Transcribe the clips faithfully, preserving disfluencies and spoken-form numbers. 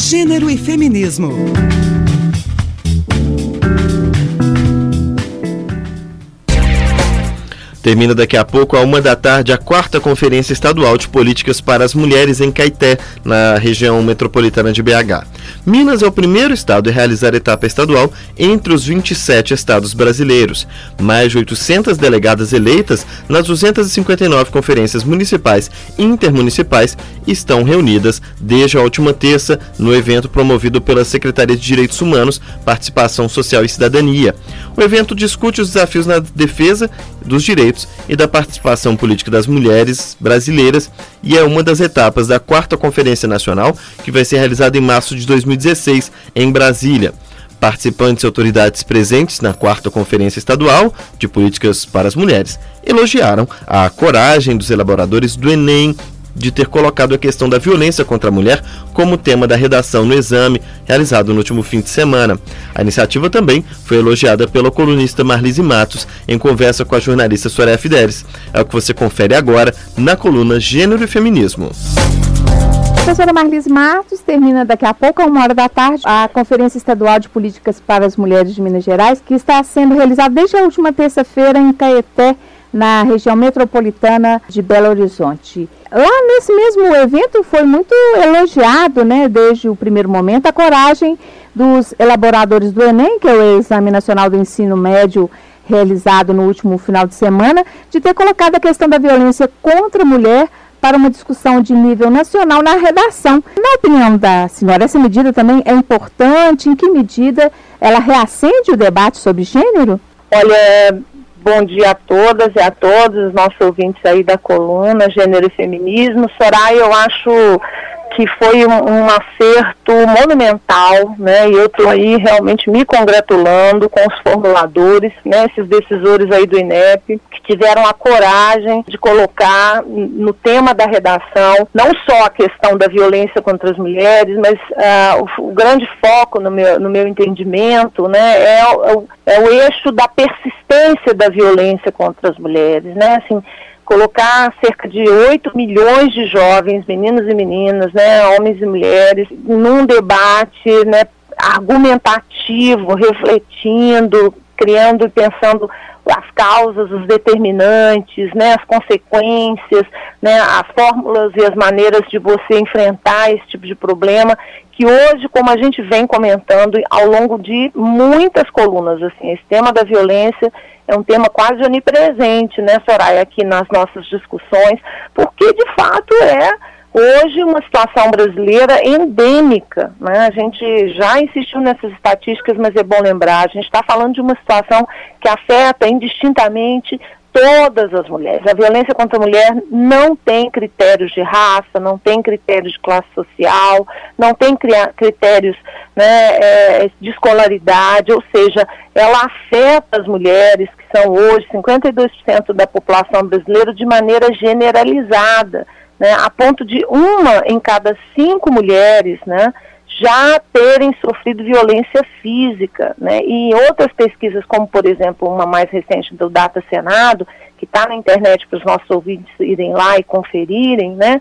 Gênero e Feminismo. Termina daqui a pouco, à uma da tarde, a quarta Conferência Estadual de Políticas para as Mulheres em Caeté, na região metropolitana de B H. Minas é o primeiro estado a realizar a etapa estadual entre os vinte e sete estados brasileiros. Mais de oitocentas delegadas eleitas nas duzentas e cinquenta e nove conferências municipais e intermunicipais estão reunidas desde a última terça no evento promovido pela Secretaria de Direitos Humanos, Participação Social e Cidadania. O evento discute os desafios na defesa dos direitos e da participação política das mulheres brasileiras e é uma das etapas da quarta Conferência Nacional, que vai ser realizada em março de dois mil e dezesseis em Brasília. Participantes e autoridades presentes na quarta Conferência Estadual de Políticas para as Mulheres elogiaram a coragem dos elaboradores do Enem de ter colocado a questão da violência contra a mulher como tema da redação no exame realizado no último fim de semana. A iniciativa também foi elogiada pela colunista Marlise Matos em conversa com a jornalista Soraya Fidelis. É o que você confere agora na coluna Gênero e Feminismo. Professora Marlise Matos, termina daqui a pouco, a uma hora da tarde, a Conferência Estadual de Políticas para as Mulheres de Minas Gerais, que está sendo realizada desde a última terça-feira em Caeté, na região metropolitana de Belo Horizonte. Lá nesse mesmo evento foi muito elogiado, né, desde o primeiro momento, a coragem dos elaboradores do Enem, que é o Exame Nacional do Ensino Médio, realizado no último final de semana, de ter colocado a questão da violência contra a mulher para uma discussão de nível nacional na redação. Na opinião da senhora, essa medida também é importante? Em que medida ela reacende o debate sobre gênero? Olha, bom dia a todas e a todos, os nossos ouvintes aí da coluna Gênero e Feminismo. Soraya, eu acho que foi um, um acerto monumental, né, e eu estou aí realmente me congratulando com os formuladores, né, esses decisores aí do INEP, que tiveram a coragem de colocar no tema da redação, não só a questão da violência contra as mulheres, mas uh, o, o grande foco no meu, no meu entendimento, né, é, é, o, é o eixo da persistência da violência contra as mulheres, né, assim, colocar cerca de oito milhões de jovens, meninos e meninas, né, homens e mulheres, num debate, né, argumentativo, refletindo, criando e pensando as causas, os determinantes, né, as consequências, né, as fórmulas e as maneiras de você enfrentar esse tipo de problema, que hoje, como a gente vem comentando ao longo de muitas colunas, assim, esse tema da violência é um tema quase onipresente, né, Soraya, aqui nas nossas discussões, porque de fato é hoje uma situação brasileira endêmica, né? A gente já insistiu nessas estatísticas, mas é bom lembrar, a gente está falando de uma situação que afeta indistintamente todas as mulheres. A violência contra a mulher não tem critérios de raça, não tem critérios de classe social, não tem critérios, né, é, de escolaridade, ou seja, ela afeta as mulheres, que são hoje cinquenta e dois por cento da população brasileira, de maneira generalizada, né, a ponto de uma em cada cinco mulheres, né, já terem sofrido violência física, né, e outras pesquisas, como por exemplo uma mais recente do Data Senado, que está na internet para os nossos ouvintes irem lá e conferirem, né,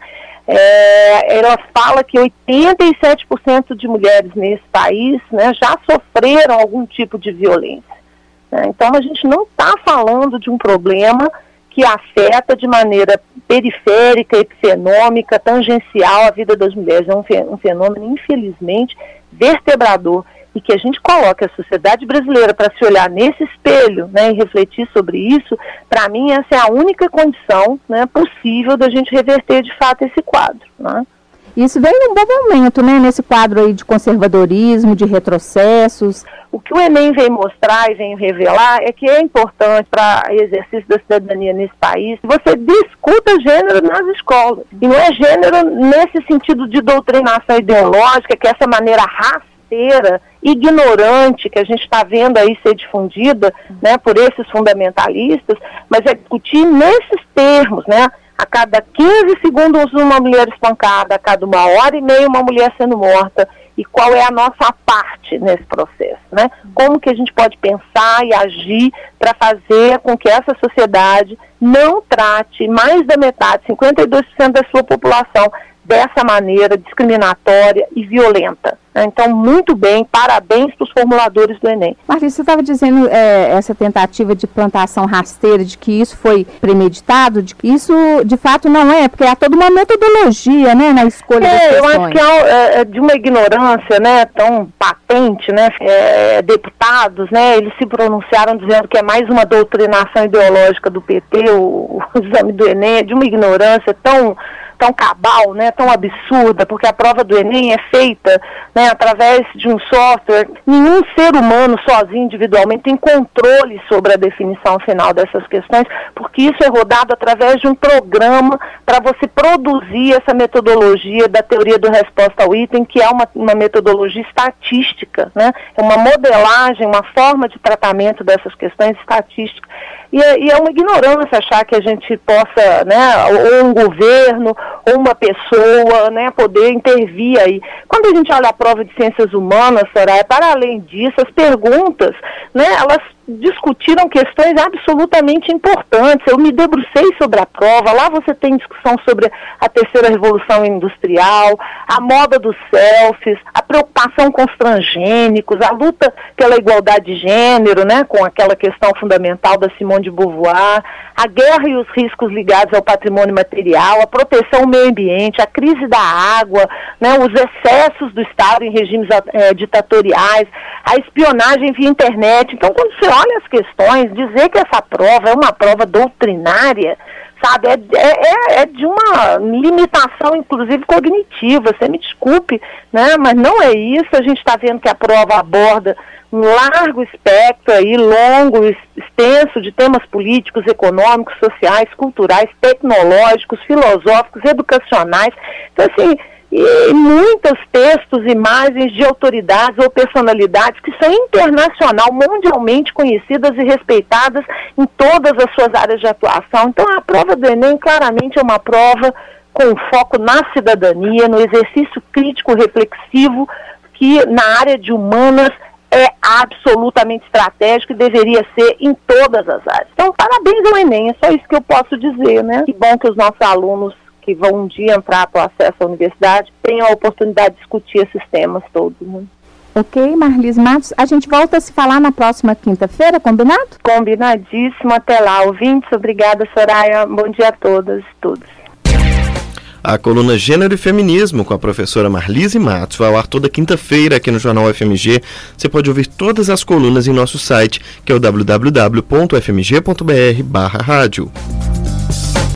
é, ela fala que oitenta e sete por cento de mulheres nesse país, né, já sofreram algum tipo de violência, né. Então a gente não está falando de um problema que afeta de maneira periférica, epifenômica, tangencial a vida das mulheres. É um fenômeno, infelizmente, vertebrador, e que a gente coloca a sociedade brasileira para se olhar nesse espelho, né, e refletir sobre isso. Para mim, essa é a única condição, né, possível da gente reverter de fato esse quadro, né? Isso vem num bom momento, né, nesse quadro aí de conservadorismo, de retrocessos. O que o Enem vem mostrar e vem revelar é que é importante para o exercício da cidadania nesse país que você discuta gênero nas escolas. E não é gênero nesse sentido de doutrinação ideológica, que é essa maneira rasteira, ignorante, que a gente está vendo aí ser difundida, né, por esses fundamentalistas, mas é discutir nesses termos, né? A cada quinze segundos uma mulher espancada, a cada uma hora e meia uma mulher sendo morta. E qual é a nossa parte nesse processo, né? Como que a gente pode pensar e agir para fazer com que essa sociedade não trate mais da metade, cinquenta e dois por cento da sua população, dessa maneira discriminatória e violenta. Então, muito bem, parabéns para os formuladores do Enem. Marli, você estava dizendo é, essa tentativa de plantação rasteira, de que isso foi premeditado, de que isso de fato não é, porque há toda uma metodologia, né, na escolha é, das questões. Eu acho que é, é de uma ignorância, né, tão patente, né, é, deputados, né, eles se pronunciaram dizendo que é mais uma doutrinação ideológica do P T, o, o exame do Enem, é de uma ignorância tão... tão cabal, né, tão absurda, porque a prova do Enem é feita, né, através de um software. Nenhum ser humano sozinho, individualmente, tem controle sobre a definição final dessas questões, porque isso é rodado através de um programa para você produzir essa metodologia da teoria do resposta ao item, que é uma, uma metodologia estatística, né, é uma modelagem, uma forma de tratamento dessas questões estatísticas. E é, e é uma ignorância achar que a gente possa, né, ou um governo, ou uma pessoa, né, poder intervir aí. Quando a gente olha a prova de ciências humanas, Soraya, para além disso, as perguntas, né, elas discutiram questões absolutamente importantes. Eu me debrucei sobre a prova, lá você tem discussão sobre a terceira revolução industrial, a moda dos selfies, a preocupação com os transgênicos, a luta pela igualdade de gênero, né, com aquela questão fundamental da Simone de Beauvoir, a guerra e os riscos ligados ao patrimônio material, a proteção ao meio ambiente, a crise da água, né, os excessos do Estado em regimes é, ditatoriais, a espionagem via internet. Então, quando você olha as questões, dizer que essa prova é uma prova doutrinária, sabe, é, é, é de uma limitação, inclusive, cognitiva. Você me desculpe, né, mas não é isso. A gente está vendo que a prova aborda um largo espectro aí, longo, extenso, de temas políticos, econômicos, sociais, culturais, tecnológicos, filosóficos, educacionais. Então, assim, e muitos textos, imagens de autoridades ou personalidades que são internacional, mundialmente conhecidas e respeitadas em todas as suas áreas de atuação. Então, a prova do Enem claramente é uma prova com foco na cidadania, no exercício crítico reflexivo, que na área de humanas é absolutamente estratégico e deveria ser em todas as áreas. Então, parabéns ao Enem, é só isso que eu posso dizer, né? Que bom que os nossos alunos que vão um dia entrar para o acesso à universidade tenham a oportunidade de discutir esses temas todos, né? Ok, Marlis Matos, a gente volta a se falar na próxima quinta-feira, combinado? Combinadíssimo, até lá, ouvintes. Obrigada, Soraya, bom dia a todas e todos. A coluna Gênero e Feminismo com a professora Marlise Matos vai ao ar toda quinta-feira aqui no Jornal F M G. Você pode ouvir todas as colunas em nosso site, que é o w w w ponto f m g ponto b r barra rádio.